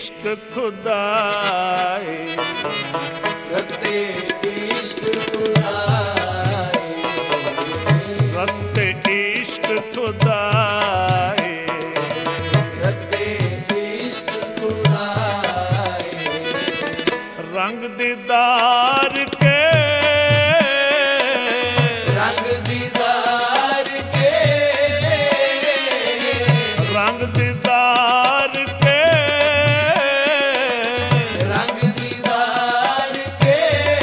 इश्क खुदाए, रते इश्क खुदाए, रते इश्क खुदाए, रते इश्क खुदाए, रंग दीदार के, रंग दीदार के, रंग दीदार के, रंग दीदार के,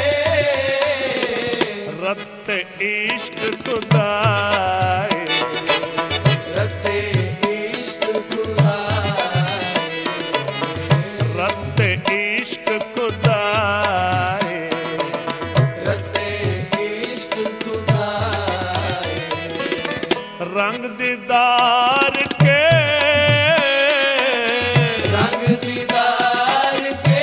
रते इश्क खुदाए, रते इश्क खुदाए, रते इश्क खुदाए, रते इश्क खुदाए, रंग दीदार के, रंग दीदार के,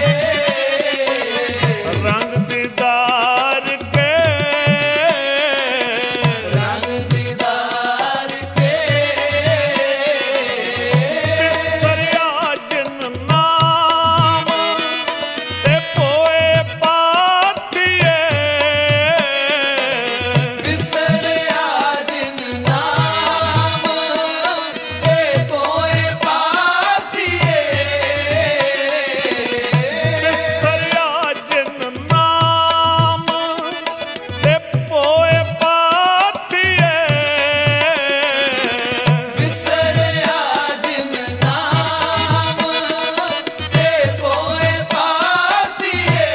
रंग दीदार के, रंग दीदार के, बिसरिया जिन नाम ते पोए पाथिए, बिसरिया जिन नाम ते पोए पाथिए, बिसरिया जिन नाम ते पोए पाथिए, बिसरिया जिन नाम ते पोए पाथिए,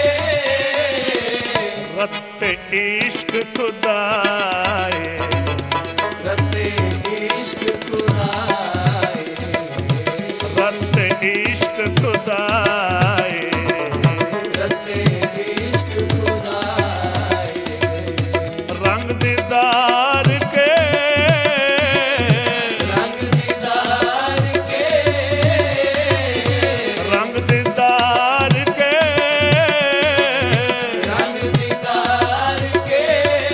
रते इश्क खुदाए, रते इश्क खुदाए, रते इश्क खुदाए, रते इश्क खुदाए, रंग दीदार के, रंग दीदार के, रंग दीदार के, रंग दीदार के,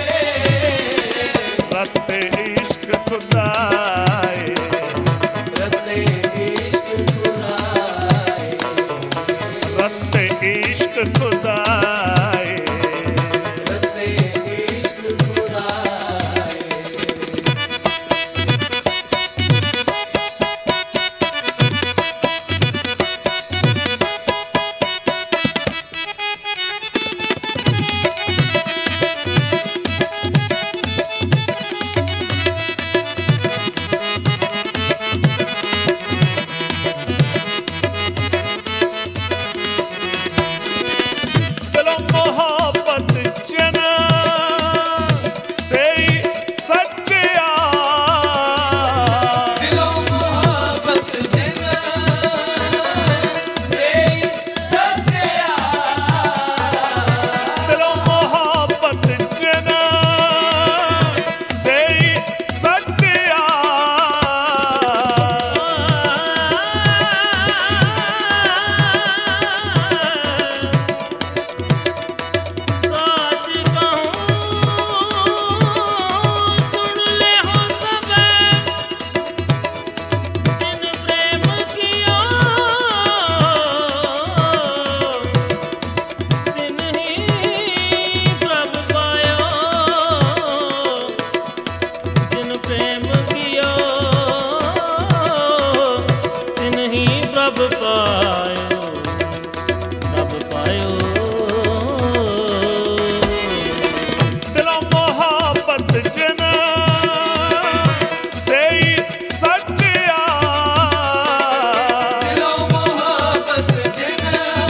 रते इश्क खुदाए, रते इश्क खुदाए, रते इश्क खुदाए, रते इश्क खुदाए, दिलों मोहब्बत जिन से सच्चिया, दिलों मोहब्बत जिन से सच्चिया, दिलों मोहब्बत जिन से सच्चिया, साच कहूँ सुन ले हो सबे, जिन प्रेम कियो तिन ही प्रभ पायो, जिन प्रेम कियो तिन ही प्रभ पायो, प्रभ पायो। दिलों मोहब्बत जिन से सच्चिया, दिलों मोहब्बत जिन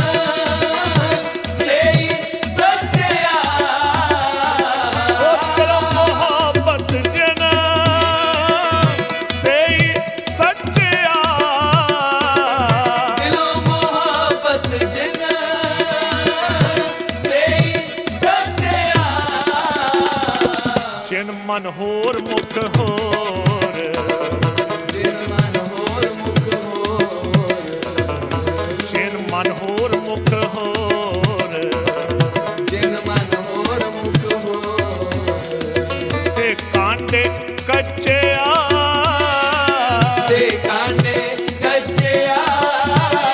से सच्चिया, दिलों मोहब्बत जिन से सच्चिया, दिलों मोहब्बत जिन से सच्चिया, जिन मन होर मुख होर, जिन मन होर मुख होर, जिन मन होर मुख होर, जिन मन होर मुख होर, से कांडे कच्चे आ, से कांडे कच्चे आ,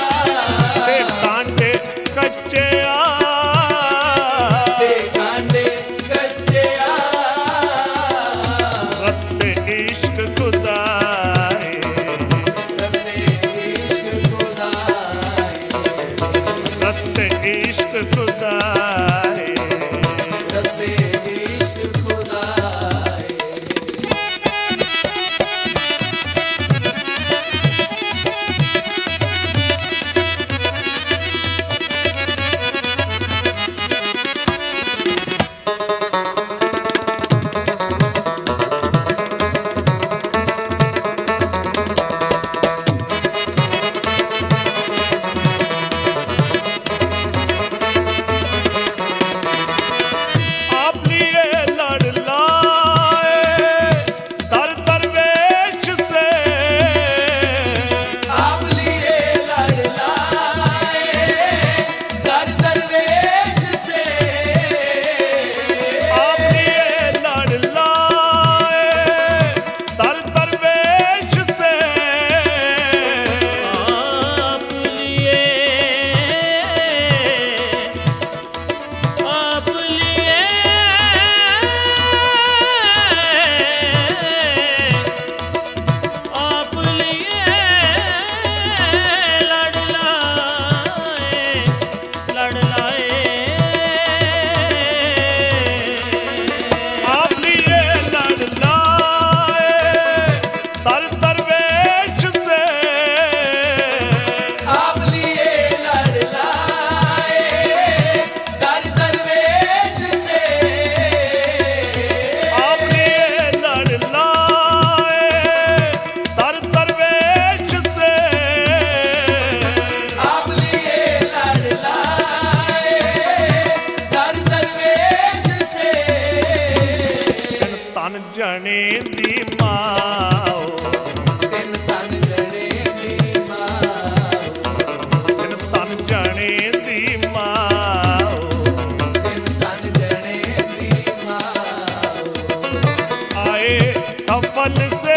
ਜਣੇ ਦੀ ਮਾਂ, ਤਿੰਨ ਤਨ ਜਣੇ ਦੀ ਮਾਂ, ਤਿੰਨ ਤਨ ਜਣੇ ਦੀ ਮਾਂ, ਤਿੰਨ ਤਨ ਜਣੇ ਦੀ ਮਾਂ, ਆਏ ਸਫਲ ਸੇ,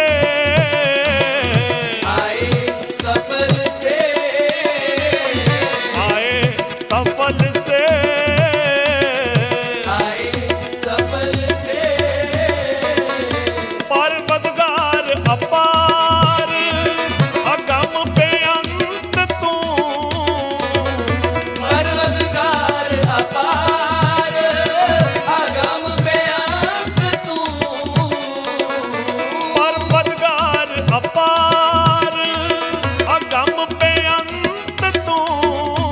ਆਏ ਸਫਲ ਸੇ, ਆਏ ਸਫਲ ਸੇ, ਆਏ ਸਫਲ ਸੇ, ਪਰਵਤਗਾਰ ਅਪਾਰ ਅਗੰਮ ਬੇਅੰਤ ਤੂੰ, ਪਰਵਤਗਾਰ ਅਪਾਰ ਅਗੰਮ ਬੇਅੰਤ ਤੂੰ, ਪਰਵਤਗਾਰ ਅਪਾਰ ਅਗੰਮ ਬੇਅੰਤ ਤੂੰ,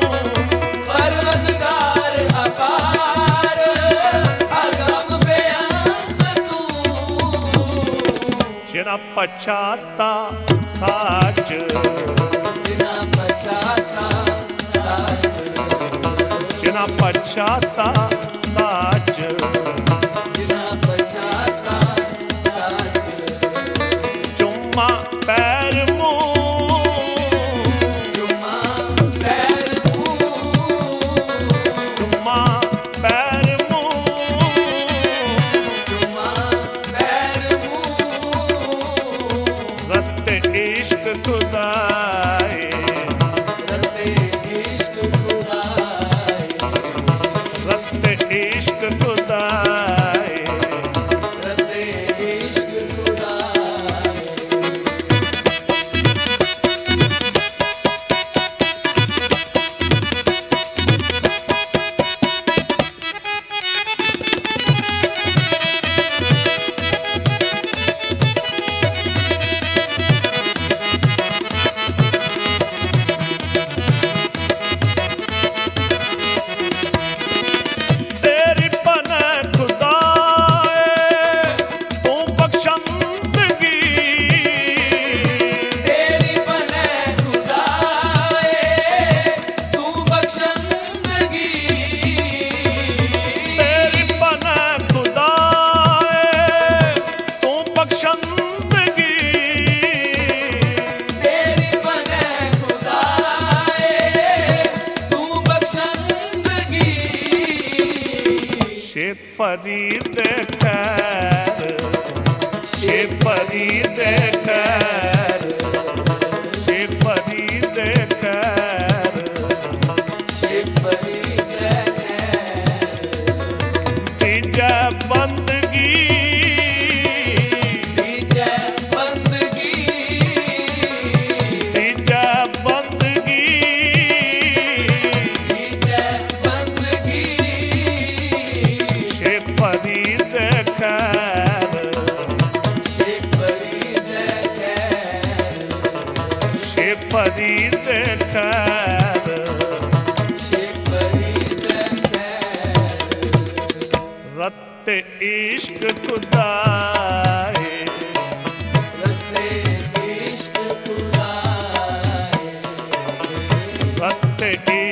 ਪਰਵਤਗਾਰ ਅਪਾਰ ਅਗੰਮ ਬੇਅੰਤ ਤੂੰ, ਜਿਨਾ ਪਛਾਤਾ ਸਾਚ, ਜਿਨਾ ਪਛਾਤਾ ਸਾਚ, ਜਿਨਾ ਪਛਾਤਾ ਸਾਚ, ਜਿਨਾ ਪਛਾਤਾ ਸਾਚ, ਚੁੰਮਾ ਪੈਰ ਮੂੰਹ, ਚੁੰਮਾ ਪੈਰ ਮੂੰਹ, ਚੁੰਮਾ ਪੈਰ ਮੂੰਹ, ਚੁੰਮਾ ਪੈਰ ਮੂੰਹ, ਰਤ ਇਸ਼ਕ ਖੁਦਾਏ, ਰਤੇ ਇਸ਼ਕ ਖੁਦਾਏ, ਰਤ ਇਸ਼ਕ ਖੁਦਾਏ, ਰਤੇ ਇਸ਼ਕ ਖੁਦਾਏ, ਤੇਰੀ ਪਨ ਖੁਦਾਏ ਤੂੰ ਬਖਸ਼ੰਦਗੀ, ਤੇਰੀ ਬਨੈ ਖੁਦਾਏ ਤੂੰ ਬਖਸ਼ੰਦਗੀ, ਤੇਰੀ ਪਨ ਖੁਦਾਏ ਤੂੰ ਬਖਸ਼ੰਦਗੀ, ਤੇਰੀ ਬਨੈ ਖੁਦਾਏ ਤੂੰ ਬਖਸ਼ੰਦਗੀ, ਸ਼ੇਖ ਫਰੀਦ ਖੈਰ, ਸ਼ੇਖ ਫਰੀਦ ਖੈਰ, ਸ਼ੇਖ ਫਰੀਦ ਖੈਰ, ਸ਼ੇਖ ਫਰੀਦ ਖੈਰ, ਤੀਜਾ ਬੰਦਗੀ, ਤੀਜੈ ਬੰਦਗੀ, ਤੀਜਾ ਬੰਦਗੀ, ਤੀਜੈ ਬੰਦਗੀ, ਸ਼ੇਖ ਫਰੀਦ ਖੈਰ, ਸ਼ੇਖ ਫਰੀਦ ਖੈਰ, ਸ਼ੇਖ ਫਰੀਦ ਖੈਰ, ਸ਼ੇਖ ਫਰੀਦ ਖੈਰ, ਰਤ ਇਸ਼ਕ ਖੁਦਾਏ, ਰਤੇ ਇਸ਼ਕ ਖੁਦਾਏ, ਰਤ